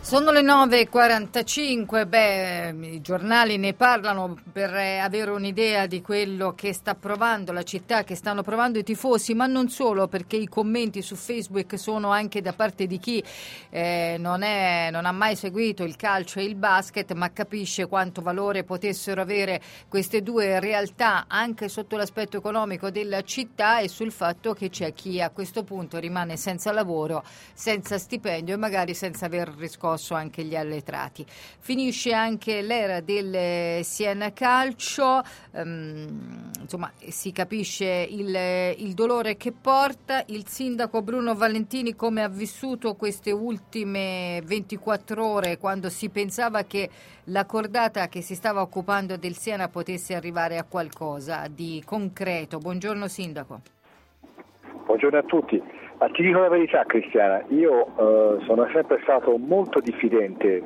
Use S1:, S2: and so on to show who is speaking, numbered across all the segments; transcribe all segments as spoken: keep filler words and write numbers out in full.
S1: Sono le nove e quarantacinque, beh, i giornali ne parlano per avere un'idea di quello che sta provando la città, che stanno provando i tifosi, ma non solo, perché i commenti su Facebook sono anche da parte di chi eh, non, è, non ha mai seguito il calcio e il basket, ma capisce quanto valore potessero avere queste due realtà anche sotto l'aspetto economico della città, e sul fatto che c'è chi a questo punto rimane senza lavoro, senza stipendio e magari senza aver riscosso anche gli arretrati. Finisce anche l'era del Siena Calcio, um, insomma si capisce il, il dolore che porta. Il sindaco Bruno Valentini come ha vissuto queste ultime ventiquattro ore, quando si pensava che la cordata che si stava occupando del Siena potesse arrivare a qualcosa di concreto. Buongiorno sindaco.
S2: Buongiorno a tutti. Ma ti dico la verità, Cristiana, io eh, sono sempre stato molto diffidente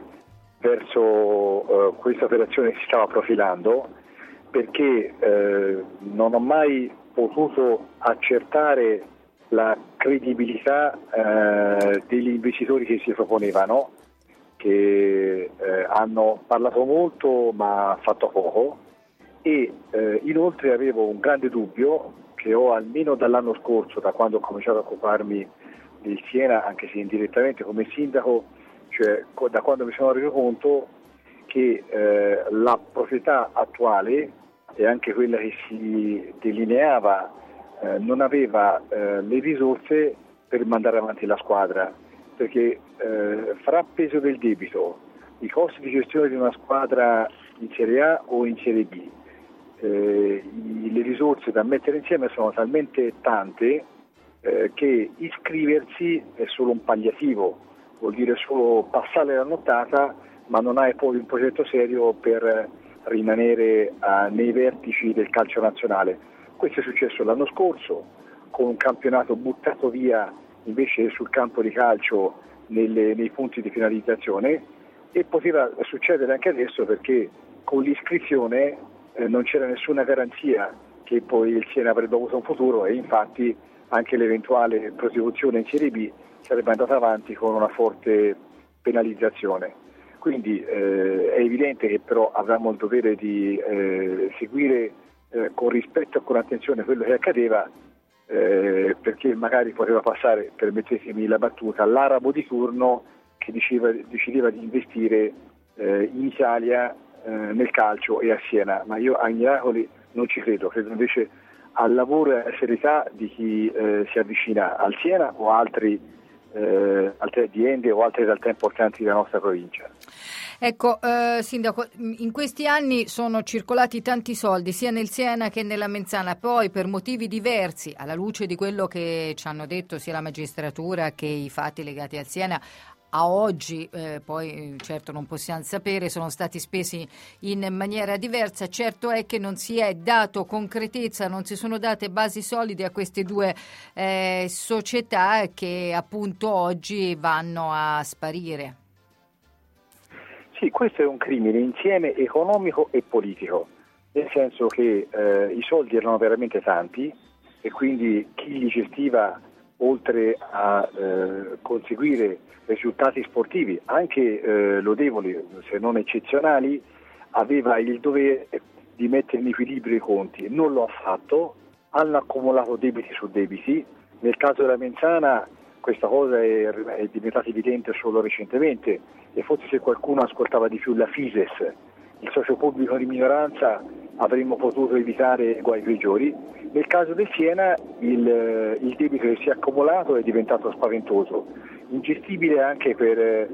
S2: verso eh, questa operazione che si stava profilando, perché eh, non ho mai potuto accertare la credibilità eh, degli investitori che si proponevano, che eh, hanno parlato molto ma fatto poco, e eh, inoltre avevo un grande dubbio che ho almeno dall'anno scorso, da quando ho cominciato a occuparmi del Siena, anche se indirettamente come sindaco, cioè da quando mi sono reso conto che eh, la proprietà attuale e anche quella che si delineava eh, non aveva eh, le risorse per mandare avanti la squadra, perché eh, fra peso del debito, i costi di gestione di una squadra in Serie A o in Serie B, Eh, le risorse da mettere insieme sono talmente tante eh, che iscriversi è solo un palliativo, vuol dire solo passare la nottata, ma non hai poi un progetto serio per rimanere eh, nei vertici del calcio nazionale. Questo è successo l'anno scorso con un campionato buttato via invece sul campo di calcio nelle, nei punti di finalizzazione, e poteva succedere anche adesso, perché con l'iscrizione Eh, non c'era nessuna garanzia che poi il Siena avrebbe avuto un futuro, e infatti anche l'eventuale prosecuzione in Serie B sarebbe andata avanti con una forte penalizzazione. Quindi eh, è evidente che però avremmo il dovere di eh, seguire eh, con rispetto e con attenzione quello che accadeva, eh, perché magari poteva passare, permettetemi la battuta, l'arabo di turno che diceva, decideva di investire eh, in Italia nel calcio e a Siena, ma io ai miracoli non ci credo, credo invece al lavoro e alla serietà di chi eh, si avvicina al Siena o altri, eh, altre aziende o altre realtà importanti della nostra provincia.
S1: Ecco, eh, sindaco, in questi anni sono circolati tanti soldi sia nel Siena che nella Menzana, poi per motivi diversi, alla luce di quello che ci hanno detto sia la magistratura che i fatti legati al Siena, a oggi, eh, poi certo non possiamo sapere, sono stati spesi in maniera diversa. Certo è che non si è dato concretezza, non si sono date basi solide a queste due eh, società che appunto oggi vanno a sparire.
S2: Sì, questo è un crimine insieme economico e politico, nel senso che eh, i soldi erano veramente tanti e quindi chi li gestiva, oltre a eh, conseguire risultati sportivi anche eh, lodevoli, se non eccezionali, aveva il dovere di mettere in equilibrio i conti. Non lo ha fatto, hanno accumulato debiti su debiti. Nel caso della Menzana questa cosa è, è diventata evidente solo recentemente, e forse se qualcuno ascoltava di più la Fises, il socio pubblico di minoranza, avremmo potuto evitare guai peggiori. Nel caso del Siena il, il debito che si è accumulato è diventato spaventoso, ingestibile anche per, eh,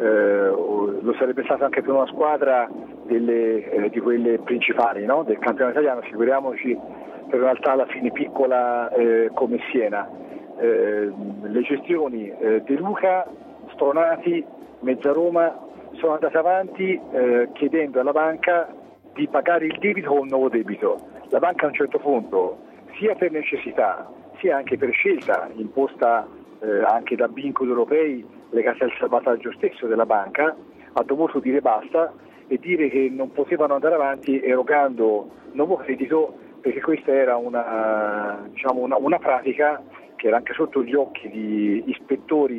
S2: lo sarebbe stato anche per una squadra delle, eh, di quelle principali, no? Del campionato italiano, figuriamoci per una realtà alla fine piccola eh, come Siena. Eh, le gestioni eh, De Luca, Stronati, Mezzaroma sono andate avanti eh, chiedendo alla banca di pagare il debito con un nuovo debito. La banca a un certo punto, sia per necessità sia anche per scelta imposta eh, anche da vincoli europei legati al salvataggio stesso della banca, ha dovuto dire basta e dire che non potevano andare avanti erogando nuovo credito, perché questa era una, diciamo una, una pratica che era anche sotto gli occhi di ispettori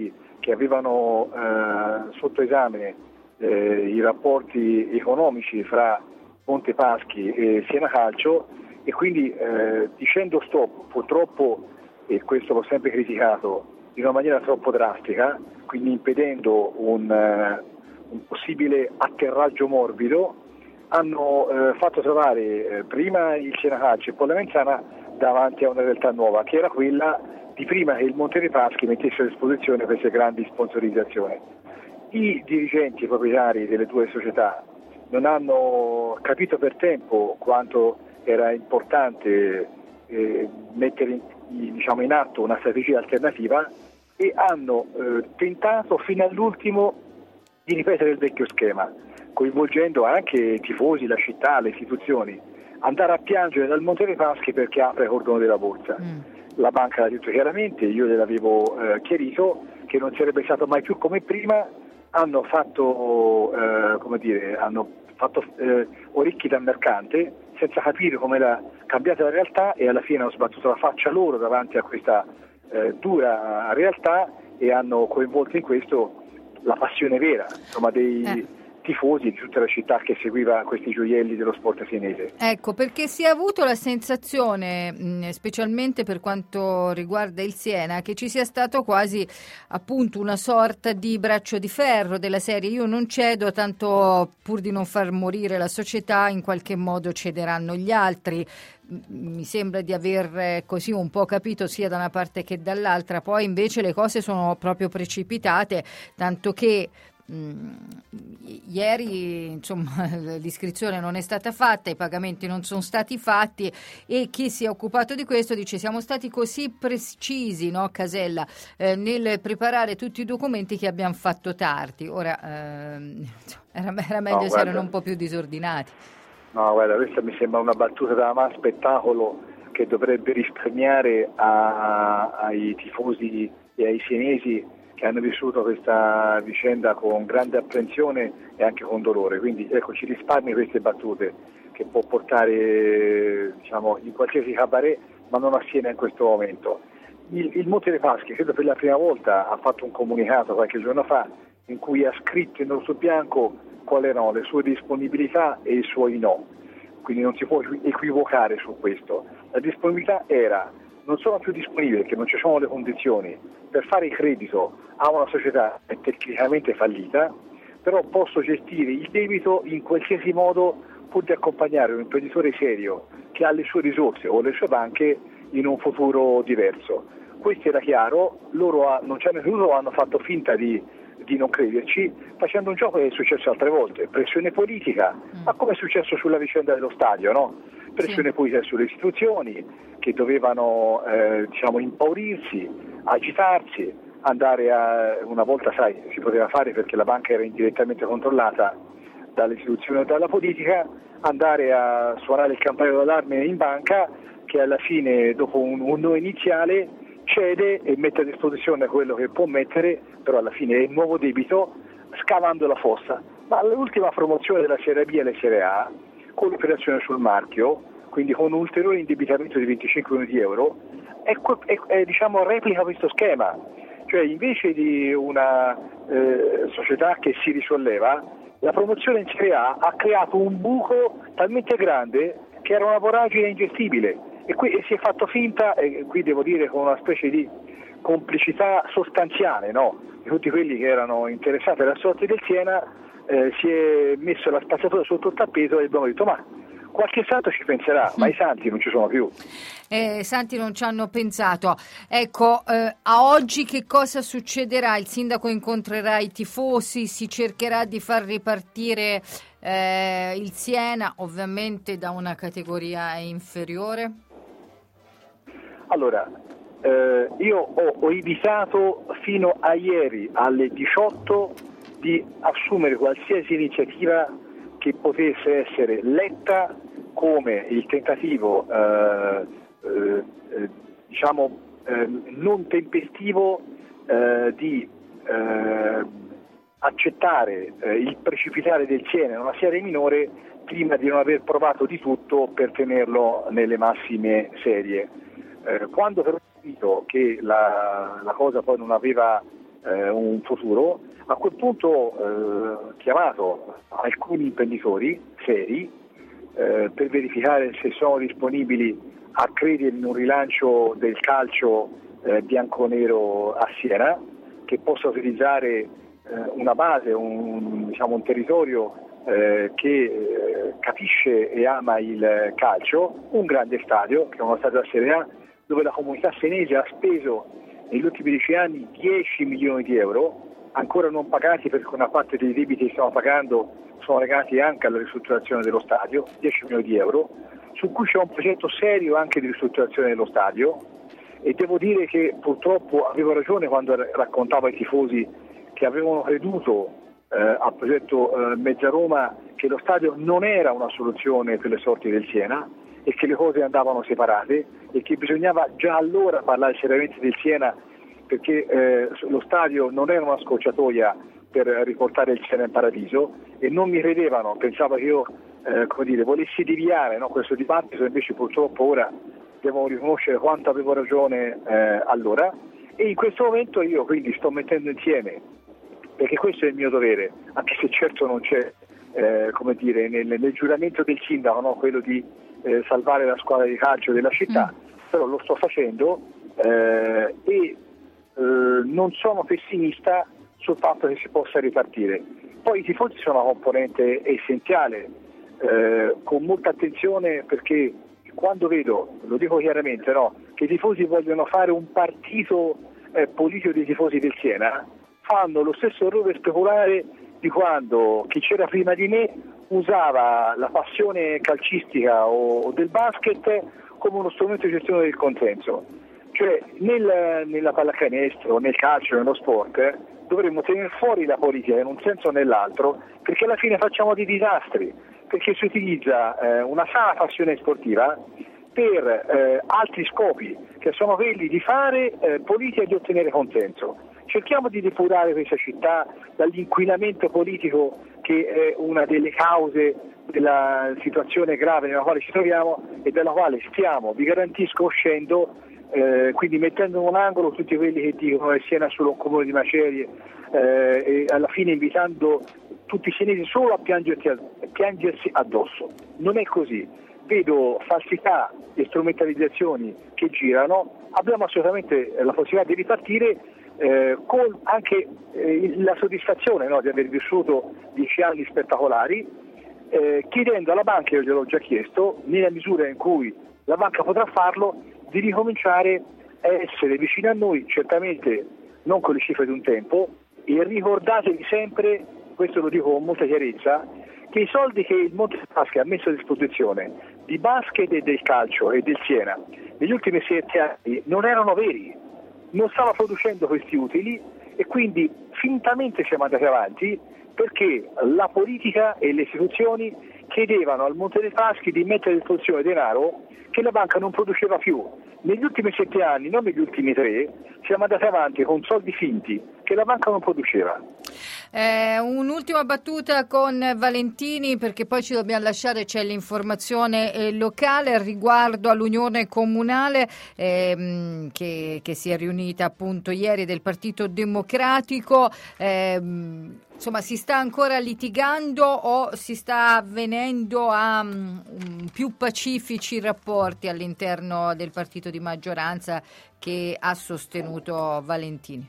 S2: che avevano eh, sotto esame eh, i rapporti economici fra Montepaschi e Siena Calcio, e quindi eh, dicendo stop, purtroppo, e questo l'ho sempre criticato, in una maniera troppo drastica, quindi impedendo un, uh, un possibile atterraggio morbido, hanno uh, fatto trovare uh, prima il Siena Calcio e poi la Menzana davanti a una realtà nuova, che era quella di prima che il Montepaschi mettesse a disposizione queste grandi sponsorizzazioni. I dirigenti proprietari delle due società non hanno capito per tempo quanto era importante eh, mettere in, diciamo, in atto una strategia alternativa, e hanno eh, tentato fino all'ultimo di ripetere il vecchio schema, coinvolgendo anche i tifosi, la città, le istituzioni. Andare a piangere dal Montepaschi perché apre il cordone della borsa. Mm. La banca l'ha detto chiaramente, io gliel'avevo eh, chiarito che non sarebbe stato mai più come prima. Hanno fatto, eh, come dire, hanno fatto eh, orecchi da mercante senza capire come era cambiata la realtà, e alla fine hanno sbattuto la faccia loro davanti a questa eh, dura realtà, e hanno coinvolto in questo la passione vera, insomma, dei eh. tifosi di tutta la città che seguiva questi gioielli dello sport sienese.
S1: Ecco, perché si è avuto la sensazione, mh, specialmente per quanto riguarda il Siena, che ci sia stato quasi appunto una sorta di braccio di ferro della serie io non cedo, tanto pur di non far morire la società in qualche modo cederanno gli altri. Mi sembra di aver così un po' capito sia da una parte che dall'altra, poi invece le cose sono proprio precipitate, tanto che Mm, ieri insomma l'iscrizione non è stata fatta, i pagamenti non sono stati fatti, e chi si è occupato di questo dice siamo stati così precisi, no, Casella, eh, nel preparare tutti i documenti che abbiamo fatto tardi. Ora ehm, era, era meglio no, se erano un po' più disordinati.
S2: No, guarda, questa mi sembra una battuta da ma spettacolo che dovrebbe risparmiare a, ai tifosi e ai sienesi che hanno vissuto questa vicenda con grande apprensione e anche con dolore. Quindi ecco, ci risparmi queste battute che può portare, diciamo, in qualsiasi cabaret, ma non a Siena in questo momento. Il, il Montepaschi credo per la prima volta ha fatto un comunicato qualche giorno fa in cui ha scritto in nero su bianco quali erano le sue disponibilità e i suoi no, quindi non si può equivocare su questo. La disponibilità era: non sono più disponibili perché non ci sono le condizioni per fare credito a una società tecnicamente fallita, però posso gestire il debito in qualsiasi modo pur di accompagnare un imprenditore serio che ha le sue risorse o le sue banche in un futuro diverso. Questo era chiaro, loro ha, non ci hanno creduto, hanno fatto finta di, di non crederci, facendo un gioco che è successo altre volte, pressione politica, mm. ma come è successo sulla vicenda dello stadio, no? Pressione sì. politica sulle istituzioni che dovevano eh, diciamo impaurirsi, agitarsi, andare a, una volta sai si poteva fare perché la banca era indirettamente controllata dalle istituzioni e dalla politica, andare a suonare il campanello d'allarme in banca, che alla fine dopo un, un no iniziale cede e mette a disposizione quello che può mettere, però alla fine è il nuovo debito, scavando la fossa. Ma l'ultima promozione della Serie B e la Serie A, con l'operazione sul marchio, quindi con un ulteriore indebitamento di venticinque milioni di euro, è, è, è, diciamo, replica questo schema. Cioè invece di una eh, società che si risolleva, la promozione in Serie A ha creato un buco talmente grande che era una voragine ingestibile, e qui e si è fatto finta, e qui devo dire con una specie di complicità sostanziale, no? Di tutti quelli che erano interessati alla sorte del Siena, eh, si è messo la spazzatura sotto il tappeto e abbiamo detto ma qualche santo ci penserà, ma i santi non ci sono più.
S1: Eh, santi non ci hanno pensato. Ecco, eh, a oggi che cosa succederà? Il sindaco incontrerà i tifosi, si cercherà di far ripartire eh, il Siena, ovviamente da una categoria inferiore?
S2: Allora, eh, io ho, ho evitato fino a ieri alle diciotto di assumere qualsiasi iniziativa che potesse essere letta come il tentativo eh, eh, diciamo eh, non tempestivo eh, di eh, accettare eh, il precipitare del Siena in una serie minore prima di non aver provato di tutto per tenerlo nelle massime serie. Eh, quando però ho capito che la, la cosa poi non aveva eh, un futuro, a quel punto eh, chiamato alcuni imprenditori seri eh, per verificare se sono disponibili a credere in un rilancio del calcio eh, bianconero a Siena, che possa utilizzare eh, una base, un, diciamo, un territorio eh, che eh, capisce e ama il calcio, un grande stadio, che è uno stadio a Serie A, dove la comunità senese ha speso negli ultimi dieci anni dieci milioni di euro, ancora non pagati perché una parte dei debiti che stiamo pagando sono legati anche alla ristrutturazione dello stadio, dieci milioni di euro, su cui c'è un progetto serio anche di ristrutturazione dello stadio, e devo dire che purtroppo avevo ragione quando raccontavo ai tifosi che avevano creduto eh, al progetto eh, Mezza Roma che lo stadio non era una soluzione per le sorti del Siena e che le cose andavano separate e che bisognava già allora parlare seriamente del Siena, perché eh, lo stadio non era una scorciatoia per riportare il Siena in paradiso, e non mi credevano, pensavo che io eh, come dire, volessi deviare, no, questo dibattito, invece purtroppo ora devo riconoscere quanto avevo ragione eh, allora, e in questo momento io quindi sto mettendo insieme, perché questo è il mio dovere, anche se certo non c'è eh, come dire nel, nel giuramento del sindaco, no, quello di eh, salvare la squadra di calcio della città, mm. però lo sto facendo eh, e eh, non sono pessimista sul fatto che si possa ripartire. Poi i tifosi sono una componente essenziale, eh, con molta attenzione, perché quando vedo, lo dico chiaramente, no, che i tifosi vogliono fare un partito eh, politico dei tifosi del Siena, fanno lo stesso errore speculare di quando chi c'era prima di me usava la passione calcistica o, o del basket come uno strumento di gestione del consenso. Cioè nel, nella pallacanestro, nel calcio, nello sport eh, dovremmo tenere fuori la politica in un senso o nell'altro, perché alla fine facciamo dei disastri, perché si utilizza eh, una sana passione sportiva per eh, altri scopi, che sono quelli di fare eh, politica e di ottenere consenso. Cerchiamo di depurare questa città dall'inquinamento politico, che è una delle cause della situazione grave nella quale ci troviamo e dalla quale stiamo, vi garantisco, uscendo, eh, quindi mettendo in un angolo tutti quelli che dicono che Siena è solo un comune di macerie eh, e alla fine invitando tutti i senesi solo a piangersi, a piangersi addosso. Non è così. Vedo falsità e strumentalizzazioni che girano, abbiamo assolutamente la possibilità di ripartire eh, con anche eh, la soddisfazione, no, di aver vissuto dieci anni spettacolari, eh, chiedendo alla banca, io gliel'ho già chiesto, nella misura in cui la banca potrà farlo, di ricominciare a essere vicino a noi, certamente non con le cifre di un tempo, e ricordatevi sempre, questo lo dico con molta chiarezza, che i soldi che il Monte dei Paschi ha messo a disposizione di basket e del calcio e del Siena negli ultimi sette anni non erano veri, non stava producendo questi utili, e quindi fintamente siamo andati avanti perché la politica e le istituzioni chiedevano al Monte dei Paschi di mettere a disposizione denaro che la banca non produceva più. Negli ultimi sette anni, non negli ultimi tre, siamo andati avanti con soldi finti che la banca non produceva.
S1: Eh, un'ultima battuta con Valentini, perché poi ci dobbiamo lasciare, c'è l'informazione eh, locale riguardo all'Unione Comunale ehm, che, che si è riunita appunto ieri, del Partito Democratico. Ehm, insomma, si sta ancora litigando o si sta avvenendo a um, più pacifici rapporti all'interno del partito di maggioranza che ha sostenuto Valentini?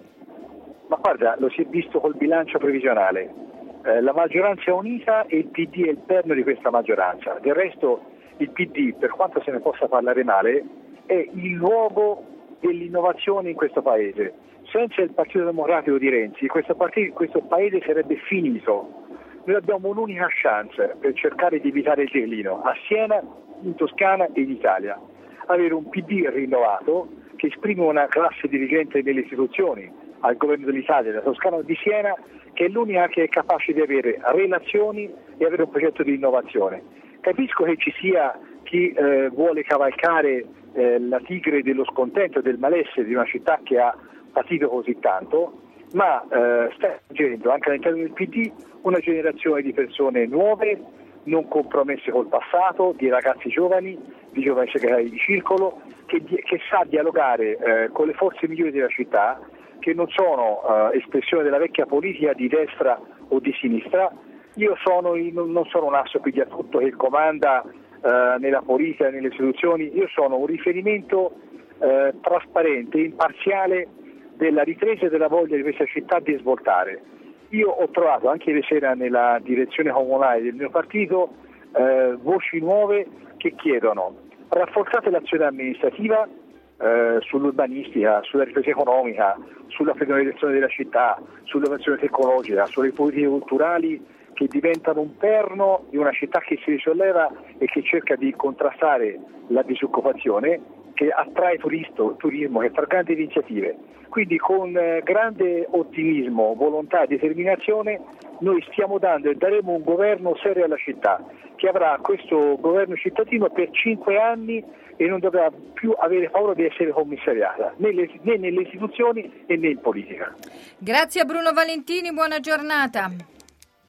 S2: Ma guarda, lo si è visto col bilancio previsionale, eh, la maggioranza è unita e il P D è il perno di questa maggioranza. Del resto il P D, per quanto se ne possa parlare male, è il luogo dell'innovazione in questo paese. Senza il Partito Democratico di Renzi questo, partito, questo paese sarebbe finito. Noi abbiamo un'unica chance per cercare di evitare il declino a Siena, in Toscana e in Italia: avere un P D rinnovato che esprime una classe dirigente delle istituzioni, al governo dell'Italia, della Toscana e di Siena, che è l'unica che è capace di avere relazioni e avere un progetto di innovazione. Capisco che ci sia chi eh, vuole cavalcare eh, la tigre dello scontento e del malessere di una città che ha patito così tanto, ma eh, sta emergendo anche all'interno del P D una generazione di persone nuove, non compromesse col passato, di ragazzi giovani, di giovani segretari di circolo, che, che sa dialogare eh, con le forze migliori della città, che non sono uh, espressione della vecchia politica di destra o di sinistra. Io sono in, non sono un asso pigliatutto che comanda uh, nella politica e nelle istituzioni, io sono un riferimento uh, trasparente, imparziale della ripresa e della voglia di questa città di svoltare. Io ho trovato anche ieri sera nella direzione comunale del mio partito uh, voci nuove che chiedono rafforzate l'azione amministrativa, Eh, sull'urbanistica, sulla ripresa economica, sulla federalizzazione della città, sull'innovazione tecnologica, sulle politiche culturali che diventano un perno di una città che si risolleva e che cerca di contrastare la disoccupazione, che attrae turisto, turismo, che fa grandi iniziative. Quindi con eh, grande ottimismo, volontà e determinazione noi stiamo dando e daremo un governo serio alla città, che avrà questo governo cittadino per cinque anni e non dovrà più avere paura di essere commissariata, né, le, né nelle istituzioni e né in politica.
S1: Grazie a Bruno Valentini, buona giornata.